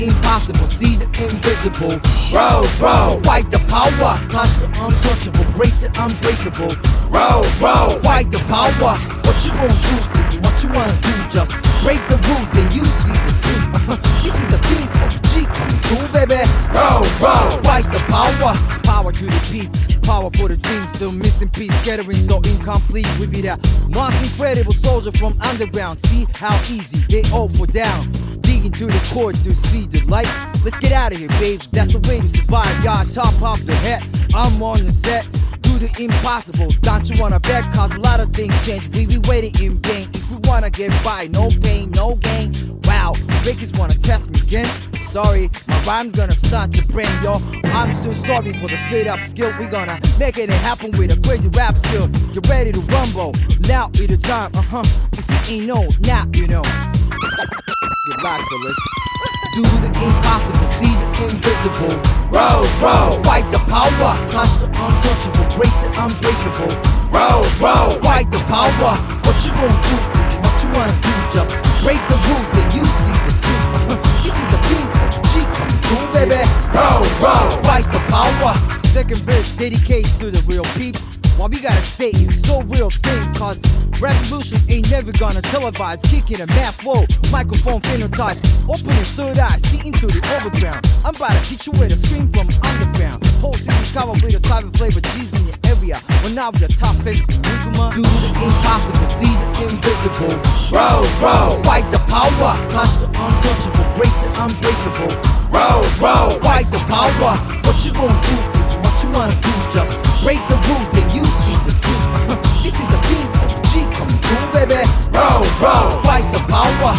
impossible, see the invisible. Roll, roll, fight the power, touch the untouchable, break the unbreakable. Roll, roll, fight the power. What you gonna do is what you wanna do. Just break the rule, then you see the truth. This is the thing of the G coming through, baby. Roll, roll, fight the power. Power to the beats, power for the dreams. Still missing piece, scattering so incomplete. We be that most incredible soldier from underground. See how easy they all fall down. Digging through the core to see the light. Let's get out of here, babe. That's the way to survive. Y'all top of the head. I'm on the set. Do the impossible. Don't you wanna bet? Cause a lot of things change. We be waiting in vain. If we wanna get by, no pain, no gain. Wow, fakers wanna test me again. Sorry, my rhyme's gonna stunt your brain, yo. I'm still starving for the straight up skill. We gonna make it happen with a crazy rap skill. Get ready to rumble. Now is the time, If you ain't know, now you know. Good luck, fellas. Do the impossible, see the invisible. Roll, roll, fight the power. Touch the untouchable, break the unbreakable. Roll, roll, fight the power. What you gonna do is what you wanna do. Just break the rules, then you see the truth. This is the thing of the G coming through, baby. Roll, roll, fight the power. Second verse dedicates to the real peeps. What we gotta say is so real thing. Cause revolution ain't never gonna televise. Kicking a mad flow, microphone phenotype. Opening third eye, see into the overground. I'm about to hit you with a scream from underground. Whole city's covered with a cyber flavor. G's in your area. When now the top face, do the impossible, see the invisible. Roll, roll, fight the power. Touch the untouchable, break the unbreakable. Roll, roll, fight the power. What you gonna do is what you wanna do. Just break the rule, then you see the truth. This is the thing of the G coming through, baby. Roll, roll, fight the power.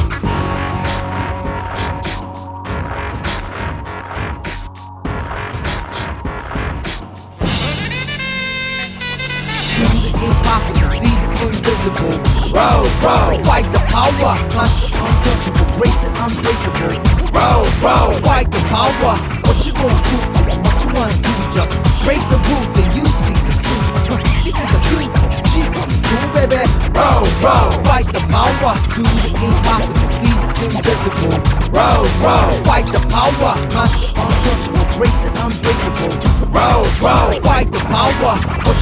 Do the impossible, see the invisible. Roll, roll, fight the power. Touch the untouchable, break the unbreakable. Roll, roll, fight the power. What you gonna do is what you wanna do. Just break the rule, then you see the truth. This is the thing of the G coming through, baby. Roll, roll, fight the power. Do the impossible, see the invisible. Roll, roll, fight the power. Touch the untouchable, break the unbreakable. Roll, roll, fight the power. What